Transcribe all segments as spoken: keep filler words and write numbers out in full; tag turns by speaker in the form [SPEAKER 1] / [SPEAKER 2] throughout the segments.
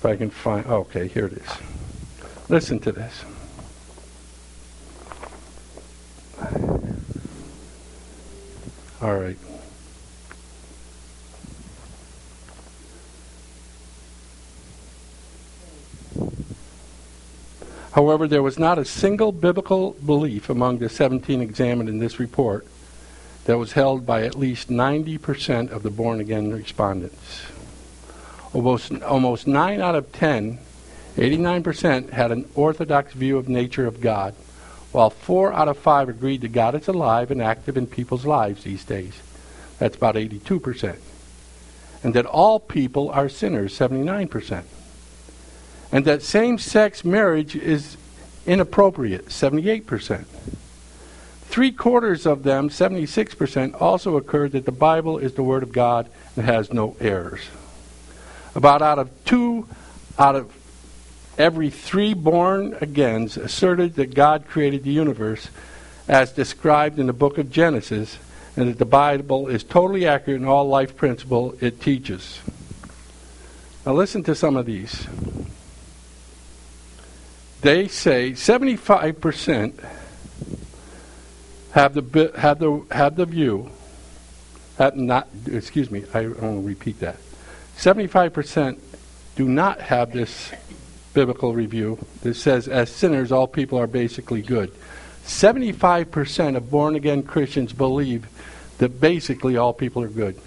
[SPEAKER 1] If I can find, okay, here it is. Listen to this. All right. However, there was not a single biblical belief among the seventeen examined in this report that was held by at least ninety percent of the born-again respondents. Almost, almost nine out of ten, eighty-nine percent, had an orthodox view of nature of God, while four out of five agreed that God is alive and active in people's lives these days. That's about eighty-two percent. And that all people are sinners, seventy-nine percent. And that same-sex marriage is inappropriate, seventy-eight percent. Three-quarters of them, seventy-six percent, also occurred that the Bible is the Word of God and has no errors. About out of two out of every three born-agains asserted that God created the universe as described in the book of Genesis, and that the Bible is totally accurate in all life principle it teaches. Now listen to some of these. They say seventy-five percent have the have the have the view. Have not excuse me. I want to repeat that. seventy-five percent do not have this biblical review that says, as sinners, all people are basically good. seventy-five percent of born-again Christians believe that basically all people are good.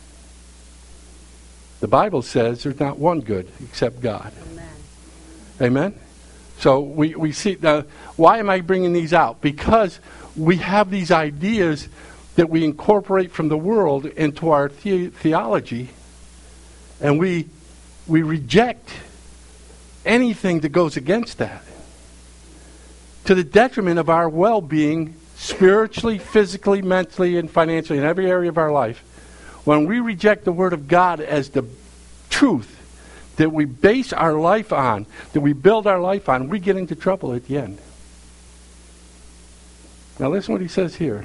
[SPEAKER 1] The Bible says there's not one good except God. Amen. Amen? So we, we see, uh, why am I bringing these out? Because we have these ideas that we incorporate from the world into our the- theology, and we we reject anything that goes against that, to the detriment of our well-being, spiritually, physically, mentally, and financially, in every area of our life. When we reject the Word of God as the truth that we base our life on, that we build our life on, we get into trouble at the end. Now listen what he says here.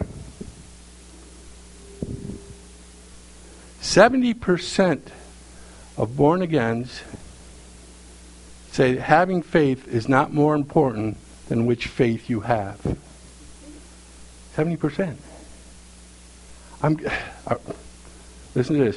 [SPEAKER 1] seventy percent of born-agains say that having faith is not more important than which faith you have. seventy percent. I'm, uh, listen to this.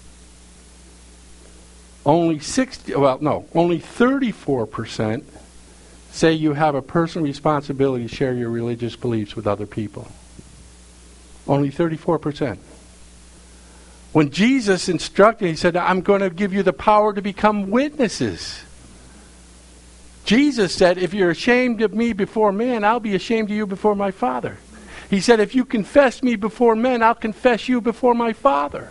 [SPEAKER 1] Only sixty, well, no, only thirty-four percent say you have a personal responsibility to share your religious beliefs with other people. Only thirty-four percent. When Jesus instructed, he said, I'm going to give you the power to become witnesses. Jesus said, if you're ashamed of me before man, I'll be ashamed of you before my Father. He said, if you confess me before men, I'll confess you before my Father.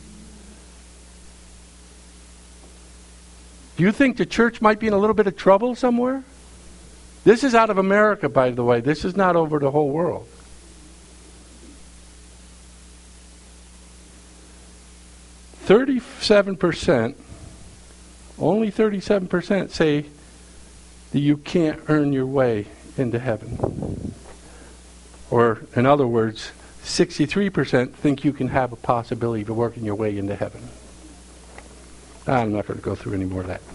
[SPEAKER 1] Do you think the church might be in a little bit of trouble somewhere? This is out of America, by the way. This is not over the whole world. thirty-seven percent, only thirty-seven percent say that you can't earn your way into heaven. Or, in other words, sixty-three percent think you can have a possibility of working your way into heaven. I'm not going to go through any more of that.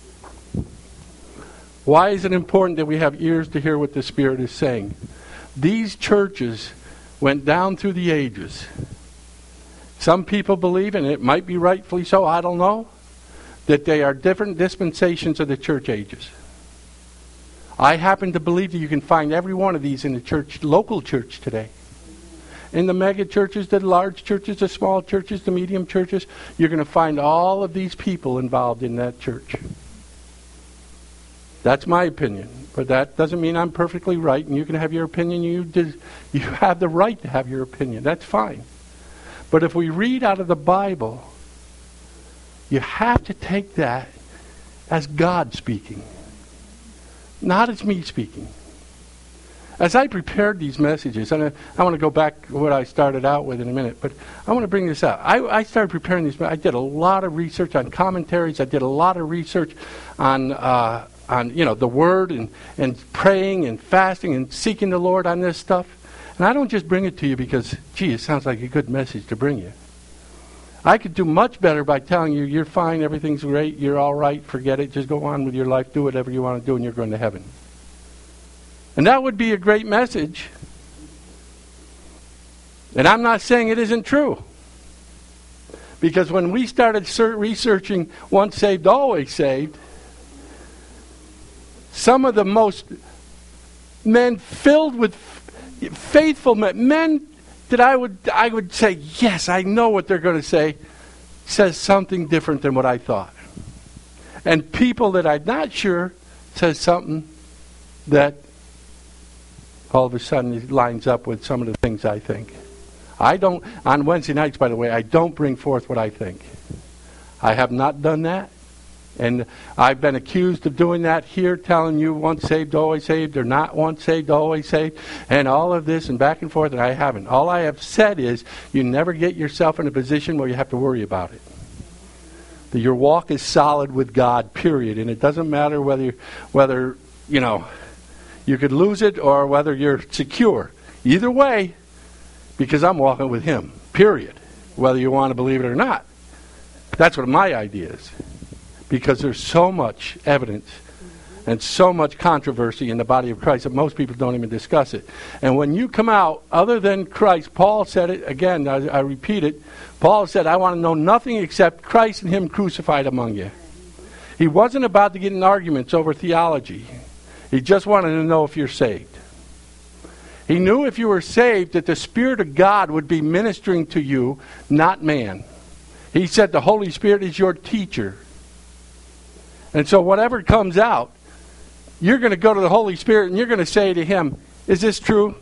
[SPEAKER 1] Why is it important that we have ears to hear what the Spirit is saying? These churches went down through the ages. Some people believe, and it might be rightfully so, I don't know, that they are different dispensations of the church ages. I happen to believe that you can find every one of these in the church, local church today. In the mega churches, the large churches, the small churches, the medium churches, you're going to find all of these people involved in that church. That's my opinion. But that doesn't mean I'm perfectly right, and you can have your opinion. You did, you have the right to have your opinion. That's fine. But if we read out of the Bible, you have to take that as God speaking, not as me speaking. As I prepared these messages, and I, I want to go back to what I started out with in a minute, but I want to bring this out. I, I started preparing these. I did a lot of research on commentaries. I did a lot of research on, uh, on you know, the Word and, and praying and fasting and seeking the Lord on this stuff. And I don't just bring it to you because, gee, it sounds like a good message to bring you. I could do much better by telling you, you're fine, everything's great, you're all right, forget it, just go on with your life, do whatever you want to do, and you're going to heaven. And that would be a great message. And I'm not saying it isn't true. Because when we started researching once saved, always saved, some of the most men filled with faithful men, men that I would I would say, yes, I know what they're going to say, says something different than what I thought. And people that I'm not sure says something that all of a sudden lines up with some of the things I think. I don't, on Wednesday nights, by the way, I don't bring forth what I think. I have not done that. And I've been accused of doing that here, telling you once saved, always saved, or not once saved, always saved, and all of this and back and forth, and I haven't. All I have said is you never get yourself in a position where you have to worry about it. That your walk is solid with God, period. And it doesn't matter whether, whether you know, you could lose it or whether you're secure. Either way, because I'm walking with Him, period. Whether you want to believe it or not. That's what my idea is. Because there's so much evidence and so much controversy in the body of Christ that most people don't even discuss it. And when you come out, other than Christ, Paul said it, again, I, I repeat it, Paul said, I want to know nothing except Christ and Him crucified among you. He wasn't about to get in arguments over theology. He just wanted to know if you're saved. He knew if you were saved that the Spirit of God would be ministering to you, not man. He said the Holy Spirit is your teacher. And so whatever comes out, you're going to go to the Holy Spirit and you're going to say to Him, is this true?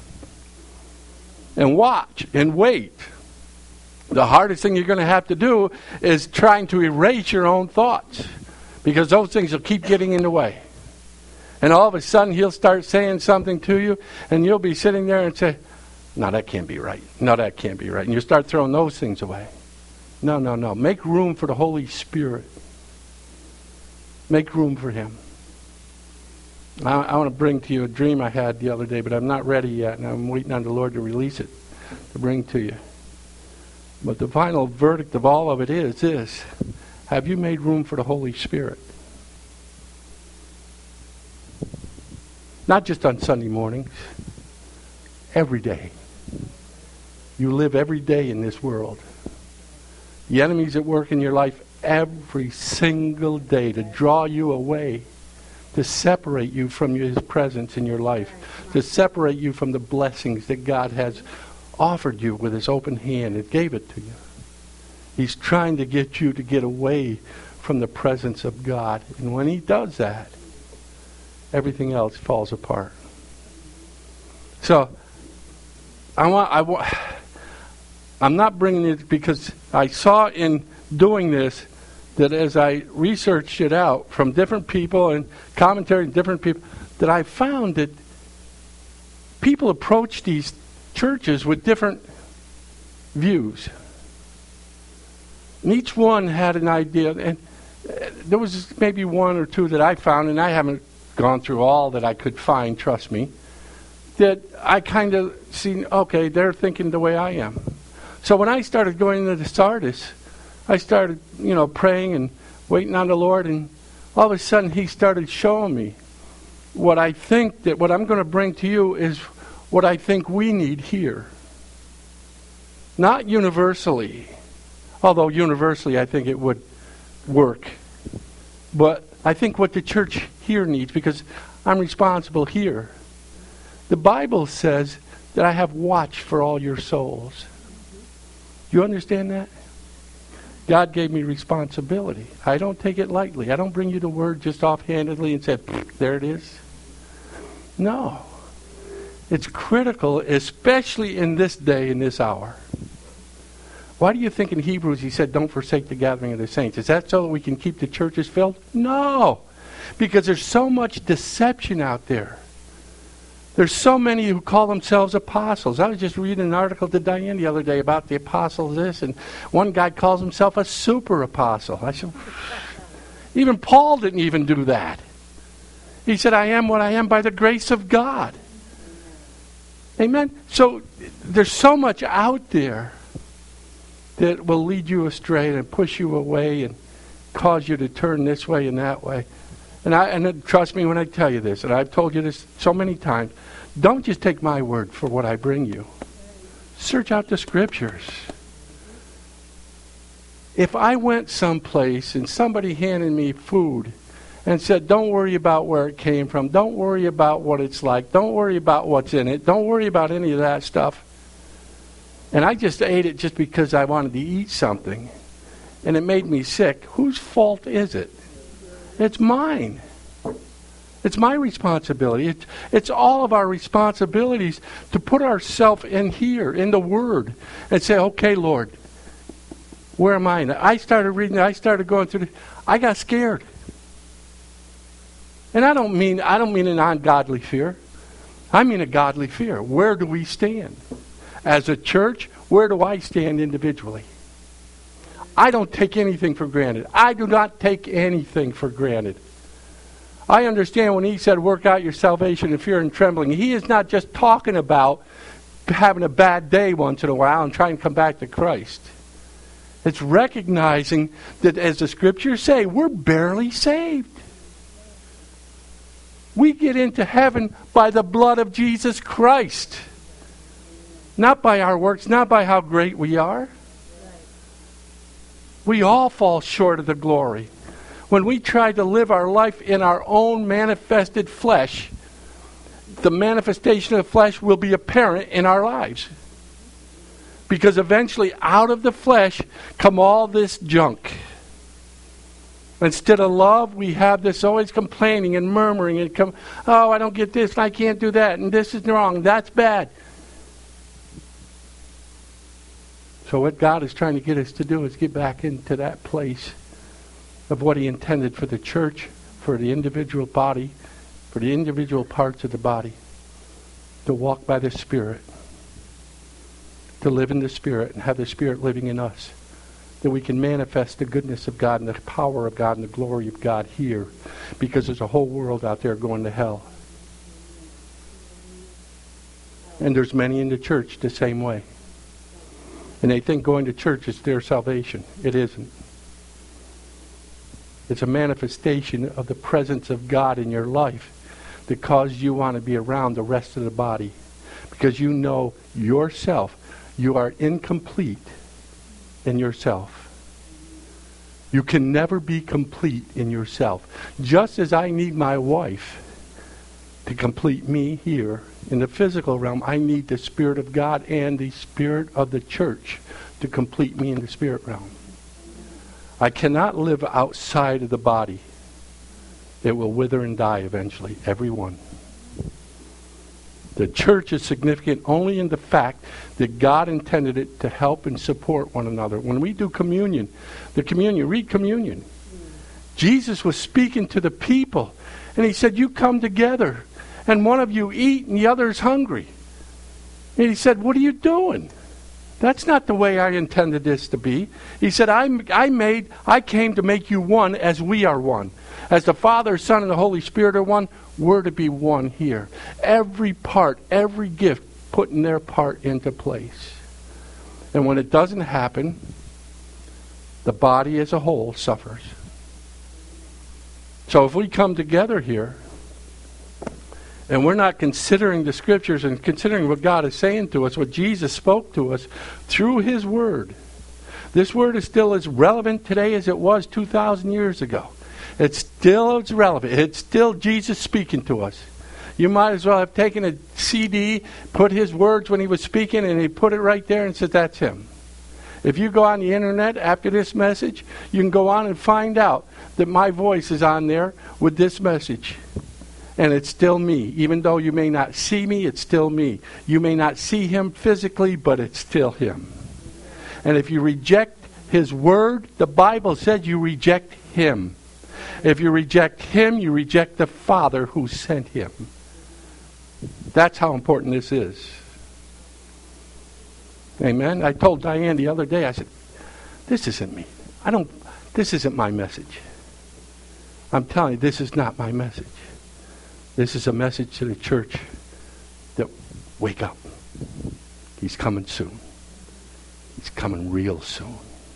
[SPEAKER 1] And watch and wait. The hardest thing you're going to have to do is trying to erase your own thoughts. Because those things will keep getting in the way. And all of a sudden He'll start saying something to you and you'll be sitting there and say, no, that can't be right. No, that can't be right. And you start throwing those things away. No, no, no. Make room for the Holy Spirit. Make room for Him. I, I want to bring to you a dream I had the other day, but I'm not ready yet, and I'm waiting on the Lord to release it, to bring to you. But the final verdict of all of it is this. Have you made room for the Holy Spirit? Not just on Sunday mornings. Every day. You live every day in this world. The enemy's at work in your life every single day to draw you away, to separate you from His presence in your life, to separate you from the blessings that God has offered you with His open hand and gave it to you. He's trying to get you to get away from the presence of God. And when He does that, everything else falls apart. So, I want, I want, I'm not bringing it because I saw in doing this that as I researched it out from different people and commentary from different people, that I found that people approach these churches with different views. And each one had an idea. And there was maybe one or two that I found, and I haven't gone through all that I could find, trust me, that I kind of seen, okay, they're thinking the way I am. So when I started going into the Sardis, I started, you know, praying and waiting on the Lord, and all of a sudden He started showing me what I think that what I'm going to bring to you is what I think we need here. Not universally, although universally I think it would work. But I think what the church here needs, because I'm responsible here. The Bible says that I have watched for all your souls. Do you understand that? God gave me responsibility. I don't take it lightly. I don't bring you the word just offhandedly and say, there it is. No. It's critical, especially in this day, in this hour. Why do you think in Hebrews He said, don't forsake the gathering of the saints? Is that so that we can keep the churches filled? No. Because there's so much deception out there. There's so many who call themselves apostles. I was just reading an article to Diane the other day about the apostles this, and one guy calls himself a super apostle. I said, even Paul didn't even do that. He said, I am what I am by the grace of God. Amen? So there's so much out there that will lead you astray and push you away and cause you to turn this way and that way. And I and trust me when I tell you this, and I've told you this so many times, don't just take my word for what I bring you. Search out the Scriptures. If I went someplace and somebody handed me food and said, don't worry about where it came from, don't worry about what it's like, don't worry about what's in it, don't worry about any of that stuff, and I just ate it just because I wanted to eat something, and it made me sick, whose fault is it? It's mine. It's my responsibility. It's, it's all of our responsibilities to put ourselves in here, in the Word, and say, okay, Lord, where am I? And I started reading, I started going through, the, I got scared. And I don't mean, I don't mean an ungodly fear. I mean a godly fear. Where do we stand? As a church, where do I stand individually? I don't take anything for granted. I do not take anything for granted. I understand when he said, work out your salvation in fear and trembling. He is not just talking about having a bad day once in a while and trying to come back to Christ. It's recognizing that, as the Scriptures say, we're barely saved. We get into heaven by the blood of Jesus Christ. Not by our works, not by how great we are. We all fall short of the glory. When we try to live our life in our own manifested flesh, the manifestation of the flesh will be apparent in our lives. Because eventually out of the flesh come all this junk. Instead of love, we have this always complaining and murmuring and come, oh, I don't get this and I can't do that and this is wrong, that's bad. So what God is trying to get us to do is get back into that place of what He intended for the church, for the individual body, for the individual parts of the body, to walk by the Spirit, to live in the Spirit and have the Spirit living in us, that we can manifest the goodness of God and the power of God and the glory of God here, because there's a whole world out there going to hell. And there's many in the church the same way. And they think going to church is their salvation. It isn't. It's a manifestation of the presence of God in your life that causes you want to be around the rest of the body. Because you know yourself, you are incomplete in yourself. You can never be complete in yourself. Just as I need my wife to complete me here in the physical realm, I need the Spirit of God and the Spirit of the church to complete me in the spirit realm. I cannot live outside of the body. It will wither and die eventually, every one. The church is significant only in the fact that God intended it to help and support one another. When we do communion, the communion, read communion. Jesus was speaking to the people, and He said, you come together, and one of you eat, and the other is hungry. And He said, what are you doing? That's not the way I intended this to be. He said, I, I made, I came to make you one as we are one. As the Father, Son, and the Holy Spirit are one, we're to be one here. Every part, every gift, putting their part into place. And when it doesn't happen, the body as a whole suffers. So if we come together here, and we're not considering the Scriptures and considering what God is saying to us, what Jesus spoke to us through His Word, this Word is still as relevant today as it was two thousand years ago. It's still as relevant. It's still Jesus speaking to us. You might as well have taken a C D, put His words when He was speaking, and He put it right there and said, that's Him. If you go on the internet after this message, you can go on and find out that my voice is on there with this message. And it's still me. Even though you may not see me, it's still me. You may not see Him physically, but it's still Him. And if you reject His Word, the Bible said you reject Him. If you reject Him, you reject the Father who sent Him. That's how important this is. Amen. I told Diane the other day, I said, this isn't me. I don't, this isn't my message. I'm telling you, this is not my message. This is a message to the church that wake up. He's coming soon. He's coming real soon.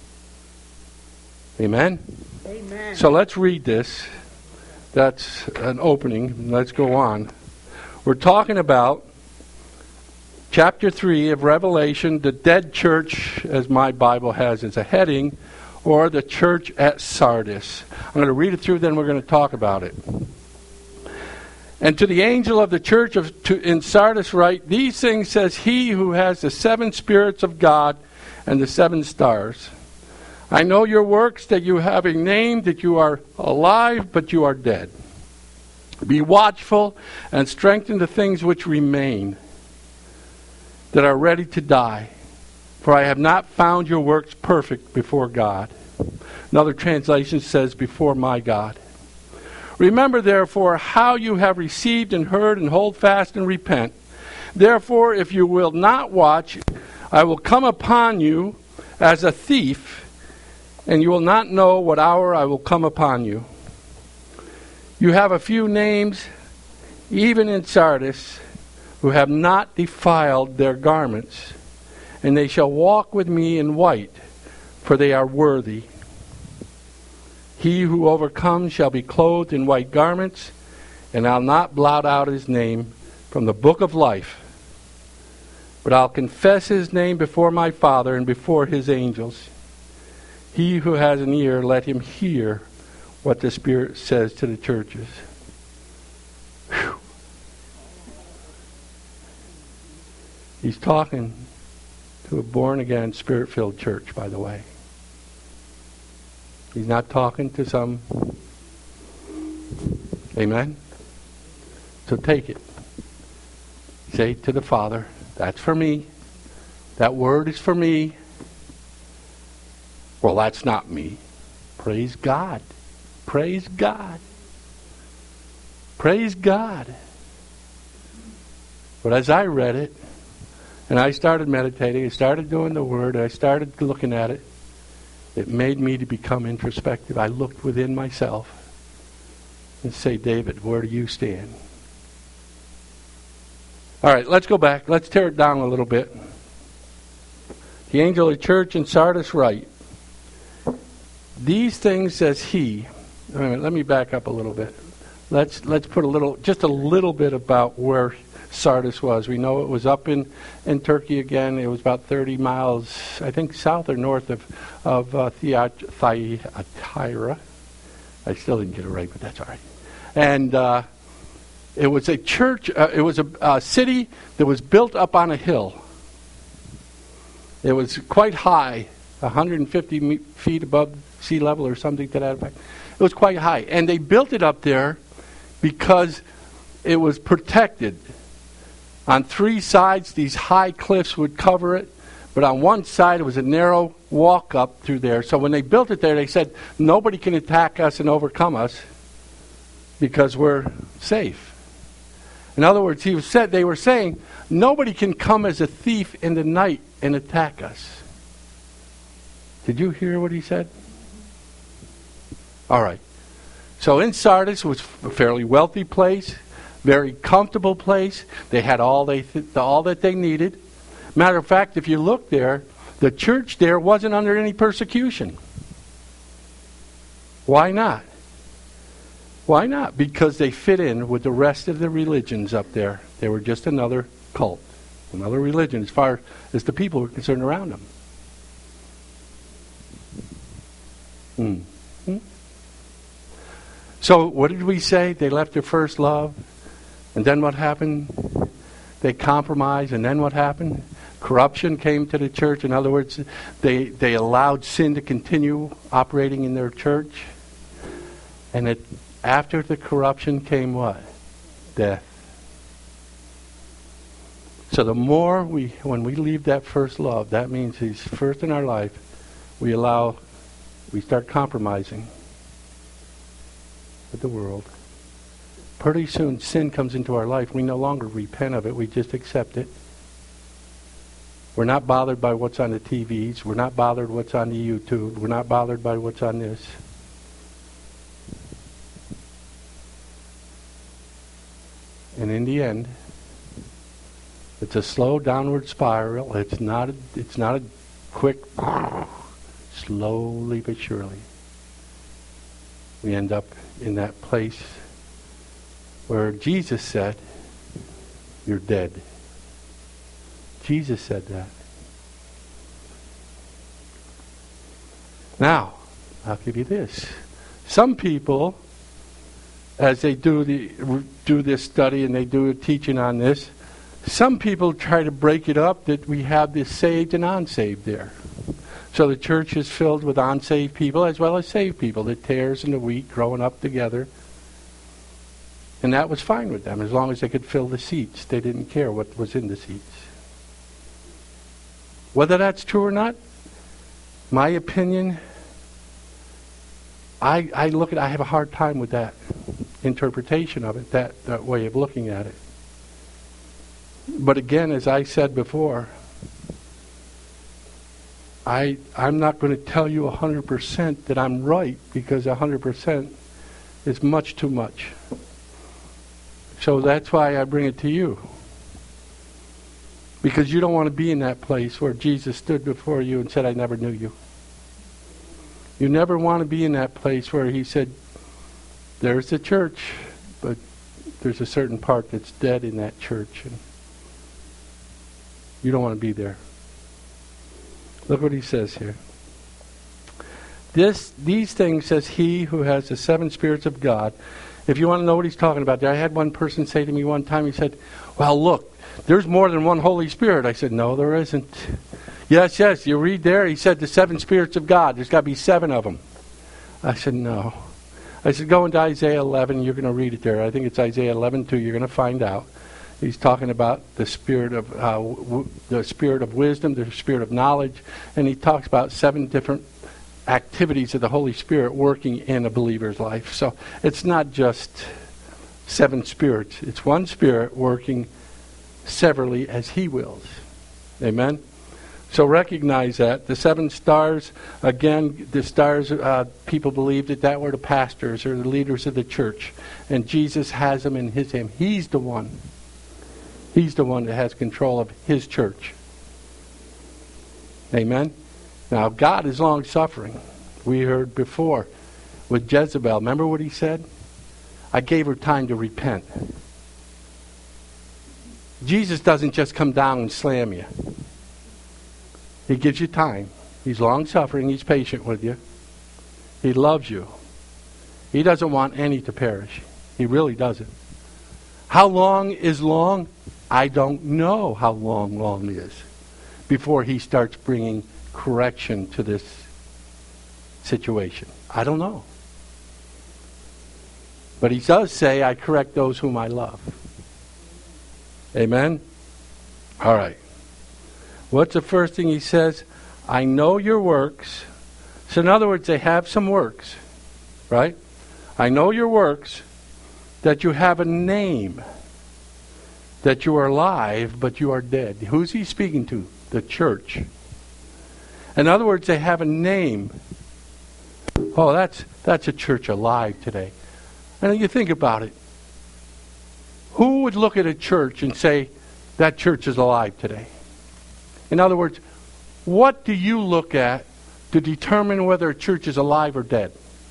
[SPEAKER 1] Amen?
[SPEAKER 2] Amen.
[SPEAKER 1] So let's read this. That's an opening. Let's go on. We're talking about chapter three of Revelation, the dead church, as my Bible has as a heading, or the church at Sardis. I'm going to read it through, then we're going to talk about it. And to the angel of the church of to, in Sardis write, these things says he who has the seven spirits of God and the seven stars. I know your works, that you have a name, that you are alive, but you are dead. Be watchful and strengthen the things which remain, that are ready to die. For I have not found your works perfect before God. Another translation says, before my God. Remember, therefore, how you have received and heard, and hold fast and repent. Therefore, if you will not watch, I will come upon you as a thief, and you will not know what hour I will come upon you. You have a few names, even in Sardis, who have not defiled their garments, and they shall walk with me in white, for they are worthy. He who overcomes shall be clothed in white garments, and I'll not blot out his name from the book of life, but I'll confess his name before my Father and before his angels. He who has an ear, let him hear what the Spirit says to the churches. Whew. He's talking to a born-again, Spirit-filled church, by the way. He's not talking to some... Amen? So take it. Say to the Father, that's for me. That word is for me. Well, that's not me. Praise God. Praise God. Praise God. But as I read it, and I started meditating, I started doing the Word, I started looking at it, it made me to become introspective. I looked within myself and say, David, where do you stand? All right, let's go back. Let's tear it down a little bit. The angel of the church in Sardis write, these things says he. Wait a minute, let me back up a little bit. Let's let's put a little, just a little bit about where Sardis was. We know it was up in, in Turkey again. It was about thirty miles, I think, south or north of of uh, Thyatira. I still didn't get it right, but that's all right. And uh, it was a church. Uh, it was a, a city that was built up on a hill. It was quite high, one hundred fifty me- feet above sea level or something to that effect. It was quite high. And they built it up there because it was protected. On three sides, these high cliffs would cover it. But on one side, it was a narrow walk up through there. So when they built it there, they said, nobody can attack us and overcome us because we're safe. In other words, he was said, they were saying, nobody can come as a thief in the night and attack us. Did you hear what he said? All right. So in Sardis was a fairly wealthy place, very comfortable place. They had all they th- all that they needed. Matter of fact, if you look there, the church there wasn't under any persecution. Why not? Why not? Because they fit in with the rest of the religions up there. They were just another cult, another religion as far as the people were concerned around them. Hmm. Hmm? So what did we say? They left their first love. And then what happened? They compromised. And then what happened? Corruption came to the church. In other words, they, they allowed sin to continue operating in their church. And it, after the corruption came what? Death. So the more we, when we leave that first love, that means he's first in our life, we allow, we start compromising with the world. Pretty soon sin comes into our life. We no longer repent of it. We just accept it. We're not bothered by what's on the T Vs. We're not bothered what's on the YouTube. We're not bothered by what's on this. And in the end, it's a slow downward spiral. It's not a, it's not a quick, slowly but surely, we end up in that place where Jesus said, you're dead. Jesus said that. Now, I'll give you this. Some people, as they do the do this study and they do a teaching on this, some people try to break it up that we have the saved and unsaved there. So the church is filled with unsaved people as well as saved people, the tares and the wheat growing up together. And that was fine with them as long as they could fill the seats. They didn't care what was in the seats. Whether that's true or not, my opinion, I, I look at I have a hard time with that interpretation of it, that, that way of looking at it. But again, as I said before, I, I'm not going to tell you one hundred percent that I'm right, because one hundred percent is much too much. So that's why I bring it to you. Because you don't want to be in that place where Jesus stood before you and said, I never knew you. You never want to be in that place where he said, there's the church, but there's a certain part that's dead in that church. And you don't want to be there. Look what he says here. This, these things says he who has the seven spirits of God. If you want to know what he's talking about there, I had one person say to me one time, he said, well, look, there's more than one Holy Spirit. I said, no, there isn't. Yes, yes, you read there, he said the seven spirits of God. There's got to be seven of them. I said, no. I said, go into Isaiah eleven, you're going to read it there. I think it's Isaiah eleven two, you're going to find out. He's talking about the spirit of uh, w- the spirit of wisdom, the spirit of knowledge, and he talks about seven different activities of the Holy Spirit working in a believer's life. So it's not just seven spirits. It's one spirit working severally as he wills. Amen? So recognize that. The seven stars, again, the stars, uh, people believed that that were the pastors or the leaders of the church. And Jesus has them in his hand. He's the one. He's the one that has control of his church. Amen? Now, God is long-suffering. We heard before with Jezebel. Remember what he said? I gave her time to repent. Jesus doesn't just come down and slam you. He gives you time. He's long-suffering. He's patient with you. He loves you. He doesn't want any to perish. He really doesn't. How long is long? I don't know how long long is before he starts bringing correction to this situation. I don't know. But he does say, I correct those whom I love. Amen? All right. What's the first thing he says? I know your works. So in other words, they have some works. Right? I know your works, that you have a name, that you are alive, but you are dead. Who's he speaking to? The church. In other words, they have a name. Oh, that's that's a church alive today. And you think about it. Who would look at a church and say, that church is alive today? In other words, what do you look at to determine whether a church is alive or dead?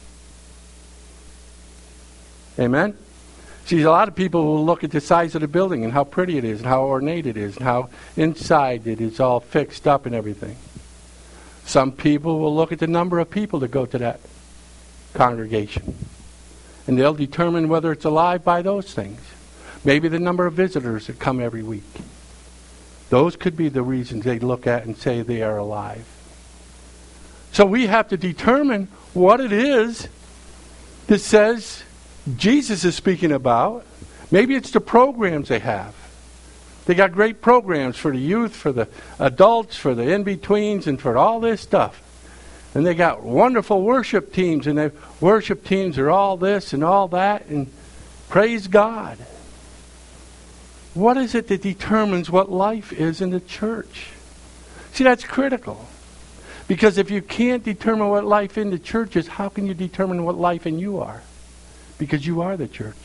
[SPEAKER 1] Amen? See, a lot of people will look at the size of the building and how pretty it is and how ornate it is and how inside it is all fixed up and everything. Some people will look at the number of people that go to that congregation. And they'll determine whether it's alive by those things. Maybe the number of visitors that come every week. Those could be the reasons they look at and say they are alive. So we have to determine what it is that says Jesus is speaking about. Maybe it's the programs they have. They got great programs for the youth, for the adults, for the in-betweens, and for all this stuff. And they got wonderful worship teams, and the worship teams are all this and all that, and praise God. What is it that determines what life is in the church? See, that's critical. Because if you can't determine what life in the church is, how can you determine what life in you are? Because you are the church.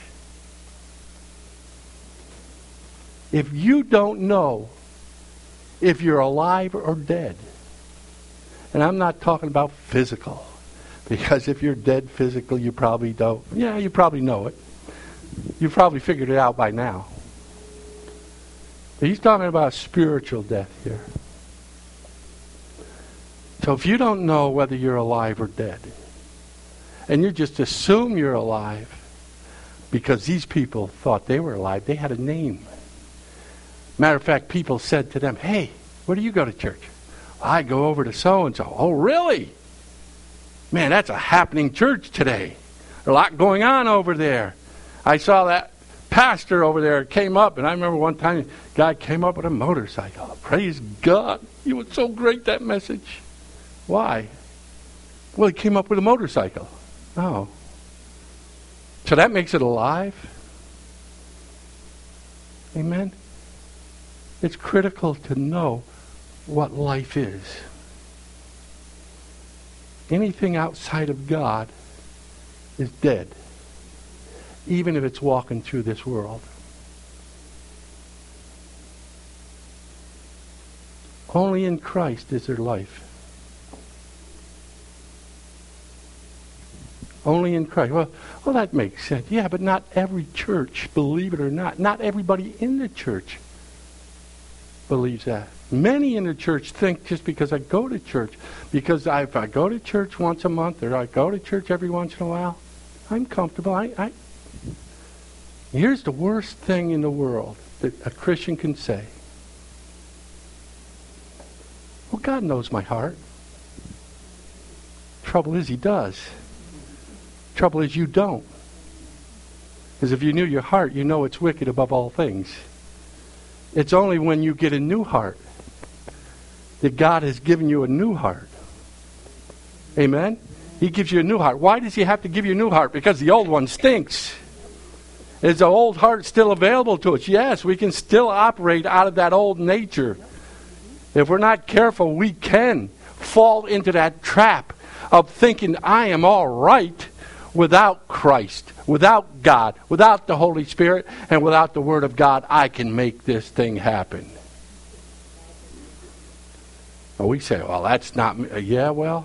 [SPEAKER 1] If you don't know if you're alive or dead, And I'm not talking about physical. Because if you're dead physical, you probably don't. Yeah, you probably know it. You've probably figured it out by now. He's talking about spiritual death here. So if you don't know whether you're alive or dead, and you just assume you're alive because these people thought they were alive, they had a name. Matter of fact, people said to them, hey, where do you go to church? I go over to so-and-so. Oh, really? Man, that's a happening church today. A lot going on over there. I saw that pastor over there came up, and I remember one time a guy came up with a motorcycle. Praise God. It was so great, that message. Why? Well, he came up with a motorcycle. Oh. So that makes it alive? Amen? It's critical to know what life is. Anything outside of God is dead, even if it's walking through this world. Only in Christ is there life. Only in Christ. Well, well, that makes sense. Yeah, but not every church, believe it or not, not everybody in the church believes that. Many in the church think just because I go to church, because I, if I go to church once a month or I go to church every once in a while, I'm comfortable. I, I Here's the worst thing in the world that a Christian can say. Well, God knows my heart. Trouble is, He does. Trouble is, you don't. Because if you knew your heart, you know it's wicked above all things. It's only when you get a new heart that God has given you a new heart. Amen? He gives you a new heart. Why does He have to give you a new heart? Because the old one stinks. Is the old heart still available to us? Yes, we can still operate out of that old nature. If we're not careful, we can fall into that trap of thinking I am all right without Christ, without God, without the Holy Spirit, and without the Word of God. I can make this thing happen. Well, we say, well, that's not me. Yeah, well,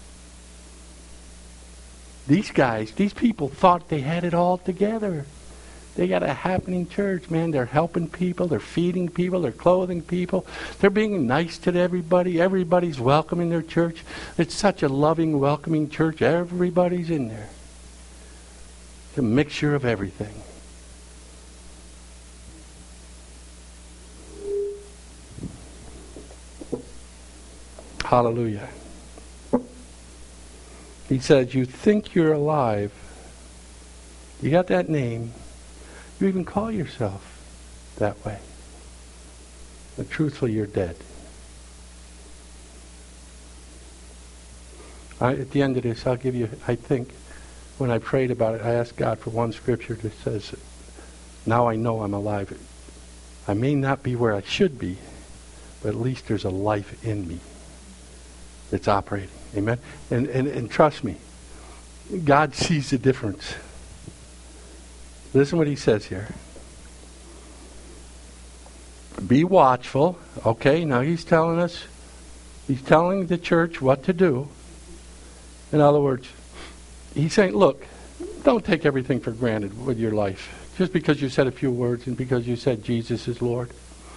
[SPEAKER 1] these guys, these people thought they had it all together. They got a happening church, man. They're helping people. They're feeding people. They're clothing people. They're being nice to everybody. Everybody's welcome in their church. It's such a loving, welcoming church. Everybody's in there. It's a mixture of everything. Hallelujah. He says, you think you're alive. You got that name. You even call yourself that way. But truthfully, you're dead. I, at the end of this, I'll give you, I think, when I prayed about it, I asked God for one scripture that says, now I know I'm alive. I may not be where I should be, but at least there's a life in me that's operating. Amen? And, and, and trust me, God sees the difference. Listen what He says here. Be watchful. Okay, now He's telling us, He's telling the church what to do. In other words, He's saying, look, don't take everything for granted with your life. Just because you said a few words and because you said Jesus is Lord.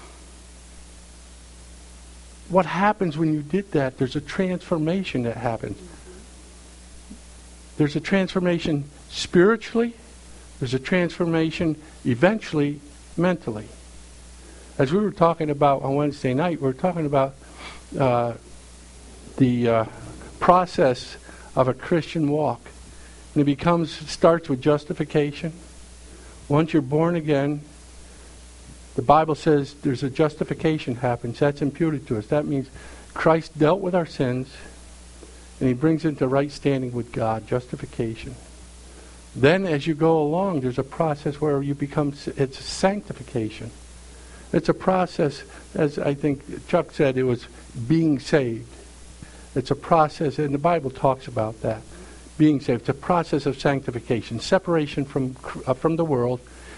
[SPEAKER 1] What happens when you did that? There's a transformation that happens. There's a transformation spiritually. There's a transformation eventually mentally. As we were talking about on Wednesday night, we were talking about uh, the uh, process of a Christian walk. And it becomes, it starts with justification. Once you're born again, the Bible says there's a justification happens. That's imputed to us. That means Christ dealt with our sins and He brings into right standing with God, justification. Then as you go along, there's a process where you become, it's sanctification. It's a process, as I think Chuck said, it was being saved. It's a process, and the Bible talks about that. Being saved. It's a process of sanctification, separation from uh, from the world,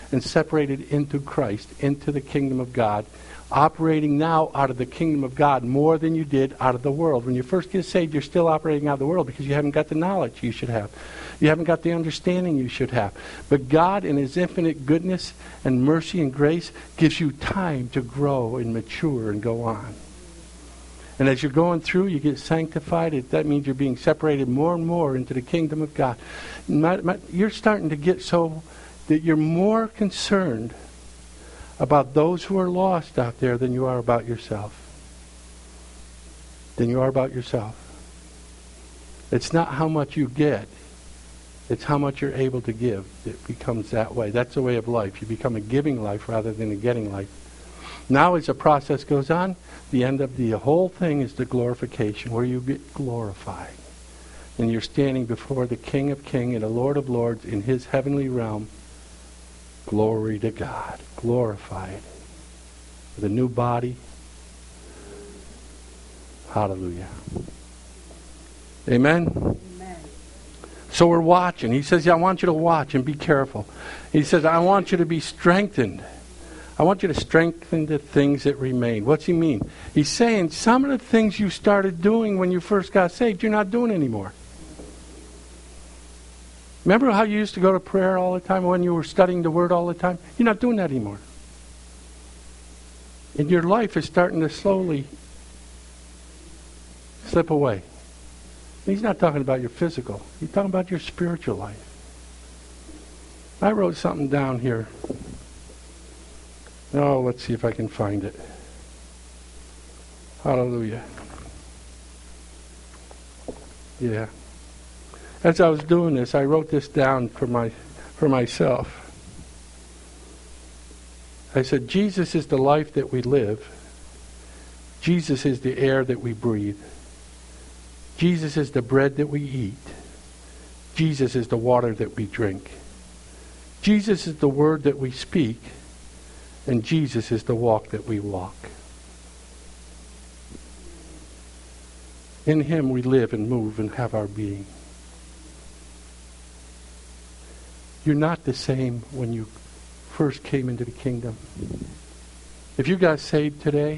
[SPEAKER 1] and separated into Christ, into the kingdom of God, operating now out of the kingdom of God more than you did out of the world. When you first get saved, you're still operating out of the world because you haven't got the knowledge you should have. You haven't got the understanding you should have. But God, in His infinite goodness and mercy and grace, gives you time to grow and mature and go on. And as you're going through, you get sanctified. It, that means you're being separated more and more into the kingdom of God. My, my, you're starting to get so that you're more concerned about those who are lost out there than you are about yourself. Than you are about yourself. It's not how much you get. It's how much you're able to give. It becomes that way. That's the way of life. You become a giving life rather than a getting life. Now as the process goes on, the end of the whole thing is the glorification, where you get glorified. And you're standing before the King of Kings and the Lord of Lords in His heavenly realm. Glory to God. Glorified. With a new body. Hallelujah. Amen? Amen. So we're watching. He says, yeah, I want you to watch and be careful. He says, I want you to be strengthened. I want you to strengthen the things that remain. What's he mean? He's saying some of the things you started doing when you first got saved, you're not doing anymore. Remember how you used to go to prayer all the time when you were studying the Word all the time? You're not doing that anymore. And your life is starting to slowly slip away. He's not talking about your physical. He's talking about your spiritual life. I wrote something down here. Oh, let's see if I can find it. Hallelujah. Yeah. As I was doing this, I wrote this down for my for myself. I said, Jesus is the life that we live. Jesus is the air that we breathe. Jesus is the bread that we eat. Jesus is the water that we drink. Jesus is the word that we speak. And Jesus is the walk that we walk. In Him we live and move and have our being. You're not the same when you first came into the kingdom. If you got saved today,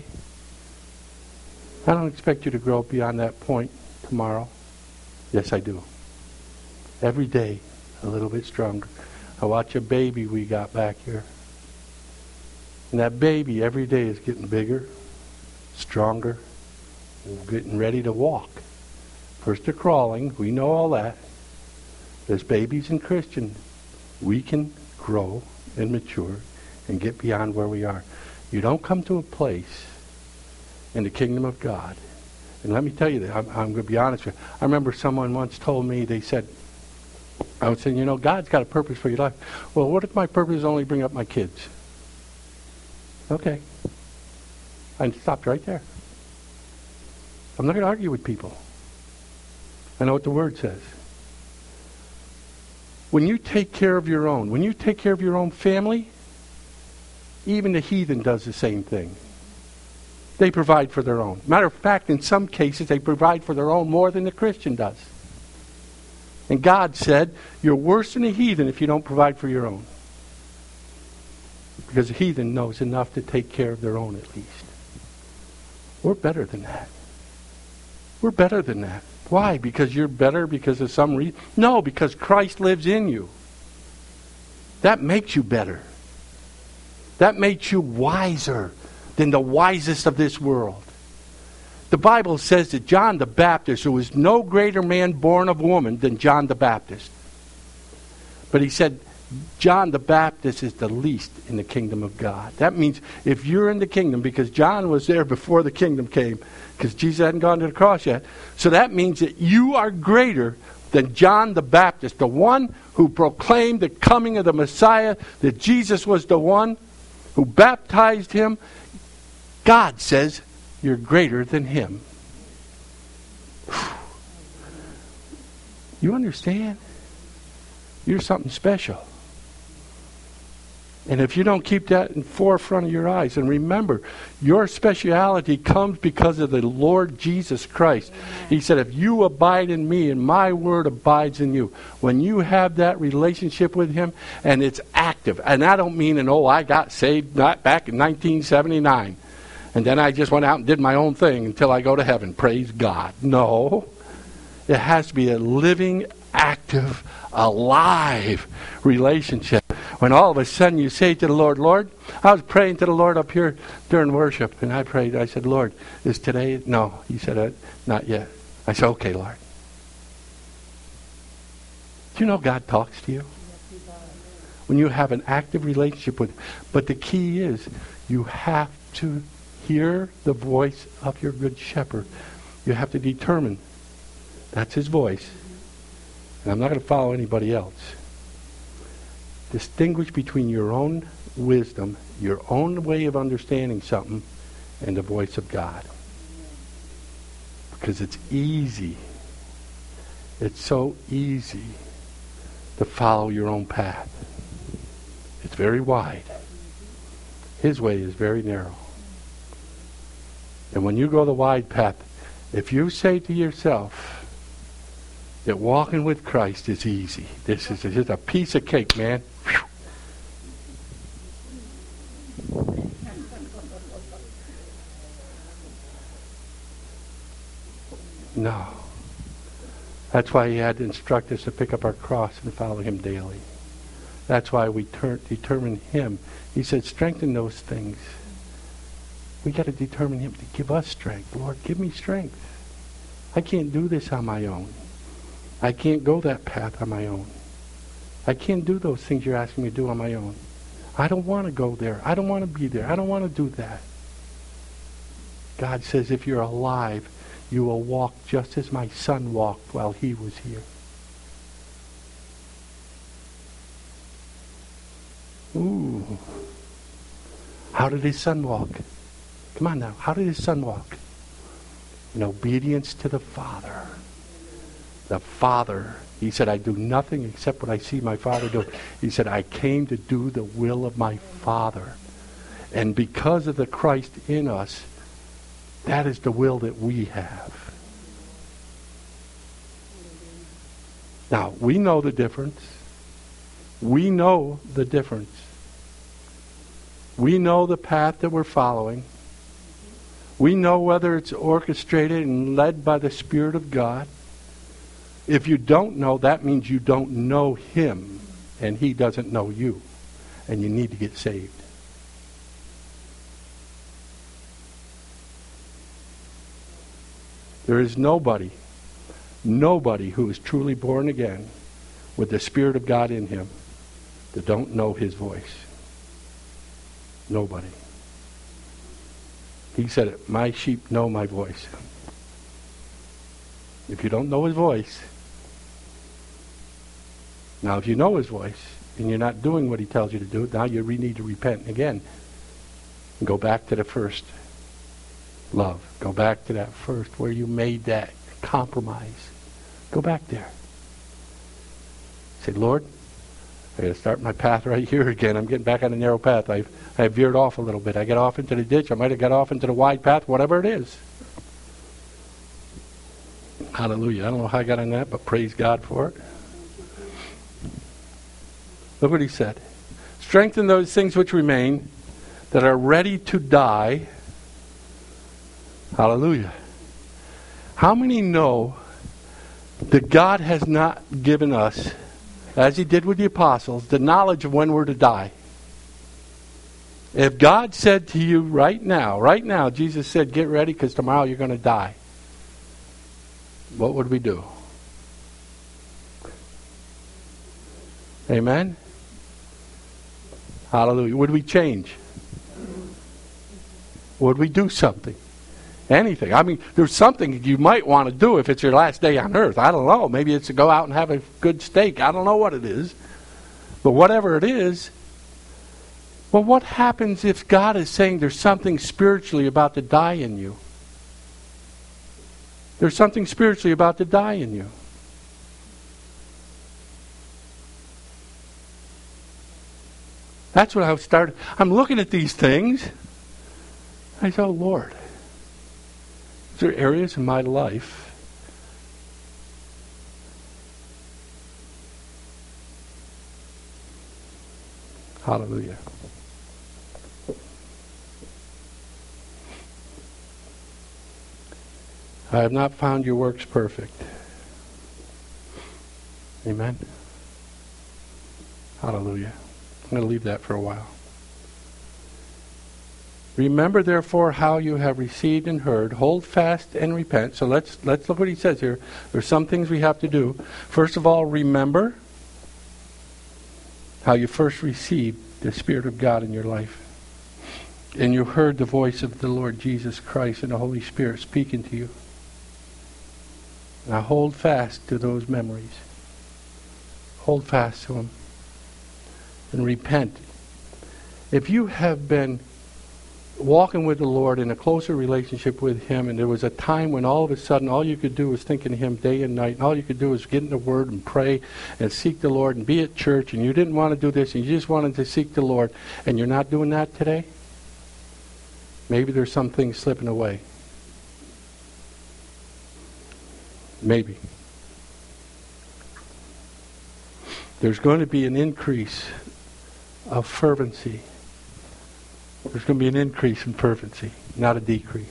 [SPEAKER 1] I don't expect you to grow beyond that point tomorrow. Yes, I do. Every day, a little bit stronger. I watch a baby we got back here. And that baby every day is getting bigger, stronger, and getting ready to walk. First they're crawling. We know all that. As babies and Christians, we can grow and mature and get beyond where we are. You don't come to a place in the kingdom of God. And let me tell you that, I'm, I'm going to be honest with you. I remember someone once told me, they said, I was saying, you know, God's got a purpose for your life. Well, what if my purpose is only bring up my kids? Okay. I stopped right there. I'm not going to argue with people. I know what the Word says. When you take care of your own, when you take care of your own family, even the heathen does the same thing. They provide for their own. Matter of fact, in some cases, they provide for their own more than the Christian does. And God said, you're worse than a heathen if you don't provide for your own. Because a heathen knows enough to take care of their own at least. We're better than that. We're better than that. Why? Because you're better because of some reason? No, because Christ lives in you. That makes you better. That makes you wiser than the wisest of this world. The Bible says that John the Baptist, there was no greater man born of woman than John the Baptist. But he said, John the Baptist is the least in the kingdom of God. That means if you're in the kingdom, because John was there before the kingdom came, because Jesus hadn't gone to the cross yet. So that means that you are greater than John the Baptist, the one who proclaimed the coming of the Messiah, that Jesus was the one who baptized him. God says you're greater than him. You understand? You're something special. And if you don't keep that in forefront of your eyes, and remember, your speciality comes because of the Lord Jesus Christ. Amen. He said, if you abide in me and my word abides in you, when you have that relationship with him and it's active, and I don't mean an, oh, I got saved not back in nineteen seventy-nine, and then I just went out and did my own thing until I go to heaven. Praise God. No. It has to be a living, active, alive relationship. When all of a sudden you say to the Lord, Lord, I was praying to the Lord up here during worship, and I prayed, I said, Lord, is today? No. He said, uh, not yet. I said, okay, Lord. Do you know God talks to you? When you have an active relationship with him. But the key is, you have to hear the voice of your good shepherd. You have to determine that's his voice. And I'm not going to follow anybody else. Distinguish between your own wisdom, your own way of understanding something, and the voice of God. Because it's easy. It's so easy to follow your own path. It's very wide. His way is very narrow. And when you go the wide path, if you say to yourself that walking with Christ is easy, this is just a piece of cake, man. No. That's why he had to instruct us to pick up our cross and follow him daily. That's why we ter- determine him. He said, strengthen those things. We got to determine him to give us strength. Lord, give me strength. I can't do this on my own. I can't go that path on my own. I can't do those things you're asking me to do on my own. I don't want to go there. I don't want to be there. I don't want to do that. God says, if you're alive, you will walk just as my son walked while he was here. Ooh. How did his son walk? Come on now. How did his son walk? In obedience to the Father. The Father. He said, I do nothing except what I see my Father do. He said, I came to do the will of my Father. And because of the Christ in us, that is the will that we have. Now, we know the difference. We know the difference. We know the path that we're following. We know whether it's orchestrated and led by the Spirit of God. If you don't know, that means you don't know him, and he doesn't know you, and you need to get saved. There is nobody, nobody who is truly born again with the Spirit of God in him that don't know his voice. Nobody. He said it, my sheep know my voice. If you don't know his voice, now if you know his voice and you're not doing what he tells you to do, now you re- need to repent again. And go back to the first love. Go back to that first where you made that compromise. Go back there. Say, Lord, I got to start my path right here again. I'm getting back on the narrow path. I've, I've veered off a little bit. I get off into the ditch. I might have got off into the wide path, whatever it is. Hallelujah. I don't know how I got on that, but praise God for it. Look what he said. Strengthen those things which remain that are ready to die. Hallelujah. How many know that God has not given us, as he did with the apostles, the knowledge of when we're to die? If God said to you right now, right now, Jesus said, get ready because tomorrow you're going to die. What would we do? Amen? Hallelujah. Would we change? Would we do something? Anything. I mean, there's something you might want to do if it's your last day on earth. I don't know. Maybe it's to go out and have a good steak. I don't know what it is. But whatever it is, well, what happens if God is saying there's something spiritually about to die in you? There's something spiritually about to die in you. That's what I started. I'm looking at these things. I said, oh, Lord, is there areas in my life hallelujah. I have not found your works perfect. Amen. Hallelujah. I'm going to leave that for a while. Remember therefore how you have received and heard. Hold fast and repent. So let's let's look what he says here. There's some things we have to do. First of all, remember how you first received the Spirit of God in your life. And you heard the voice of the Lord Jesus Christ and the Holy Spirit speaking to you. Now hold fast to those memories. Hold fast to them. And repent. If you have been walking with the Lord in a closer relationship with Him, and there was a time when all of a sudden all you could do was think of Him day and night, and all you could do was get in the Word and pray and seek the Lord and be at church, and you didn't want to do this, and you just wanted to seek the Lord, and you're not doing that today, maybe there's some things slipping away. Maybe. There's going to be an increase of fervency. There's going to be an increase in fervency, not a decrease.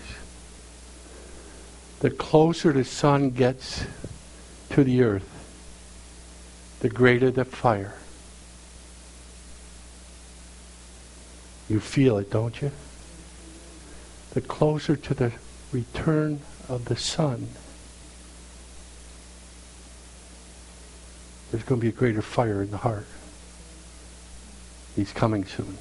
[SPEAKER 1] The closer the sun gets to the earth, the greater the fire. You feel it, don't you? The closer to the return of the sun, there's going to be a greater fire in the heart. He's coming soon.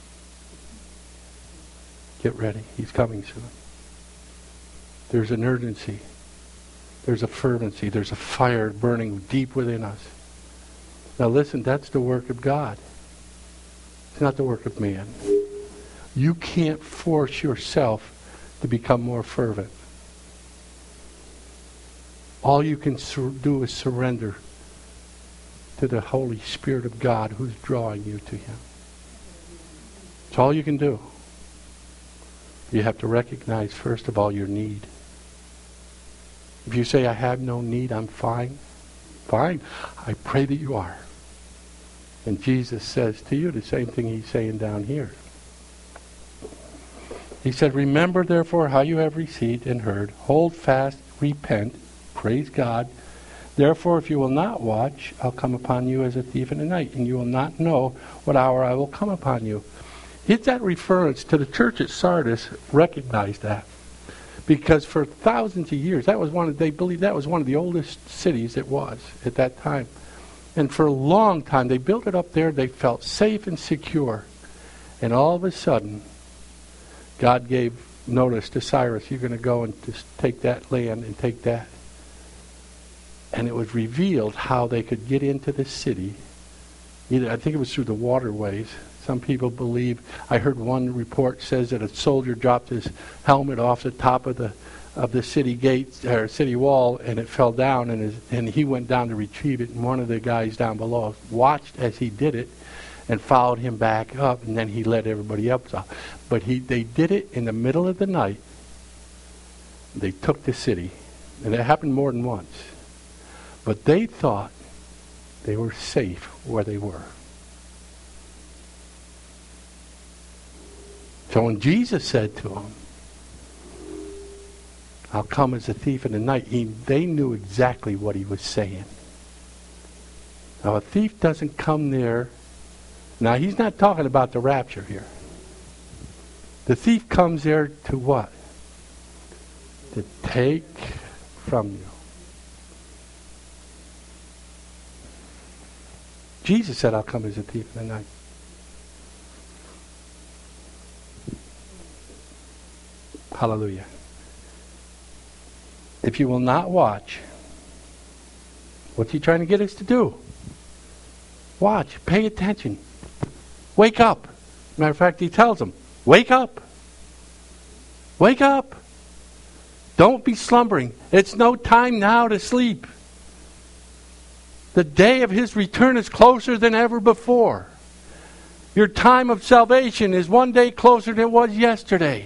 [SPEAKER 1] Get ready. He's coming soon. There's an urgency. There's a fervency. There's a fire burning deep within us. Now listen, that's the work of God. It's not the work of man. You can't force yourself to become more fervent. All you can sur- do is surrender to the Holy Spirit of God who's drawing you to Him. It's all you can do. You have to recognize, first of all, your need. If you say, I have no need, I'm fine. Fine. I pray that you are. And Jesus says to you the same thing He's saying down here. He said, remember therefore how you have received and heard. Hold fast, repent, praise God. Therefore, if you will not watch, I'll come upon you as a thief in the night, and you will not know what hour I will come upon you. It's that reference to the church at Sardis. Recognize that, because for thousands of years, that was one of, they believed that was one of the oldest cities it was at that time, and for a long time they built it up there. They felt safe and secure, and all of a sudden, God gave notice to Cyrus, you're going to go and just take that land and take that. And it was revealed how they could get into the city. Either I think it was through the waterways. Some people believe, I heard one report says that a soldier dropped his helmet off the top of the of the city gate or city wall, and it fell down, and his, and he went down to retrieve it, and one of the guys down below watched as he did it and followed him back up, and then he let everybody else off. But he they did it in the middle of the night. They took the city, and it happened more than once. But they thought they were safe where they were. So when Jesus said to them, I'll come as a thief in the night, he, they knew exactly what he was saying. Now a thief doesn't come there. Now he's not talking about the rapture here. The thief comes there to what? To take from you. Jesus said, I'll come as a thief in the night. Hallelujah. If you will not watch, what's he trying to get us to do? Watch. Pay attention. Wake up. Matter of fact, he tells them, wake up. Wake up. Don't be slumbering. It's no time now to sleep. The day of his return is closer than ever before. Your time of salvation is one day closer than it was yesterday.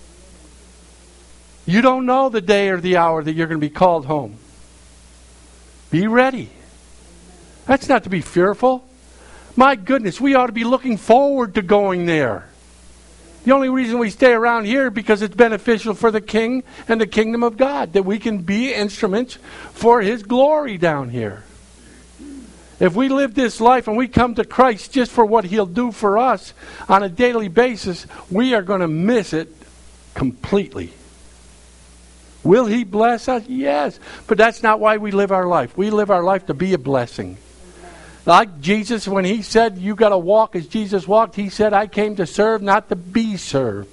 [SPEAKER 1] You don't know the day or the hour that you're going to be called home. Be ready. That's not to be fearful. My goodness, we ought to be looking forward to going there. The only reason we stay around here is because it's beneficial for the King and the kingdom of God, that we can be instruments for His glory down here. If we live this life and we come to Christ just for what He'll do for us on a daily basis, we are going to miss it completely. Will He bless us? Yes. But that's not why we live our life. We live our life to be a blessing. Like Jesus, when He said, you got to walk as Jesus walked, He said, I came to serve, not to be served.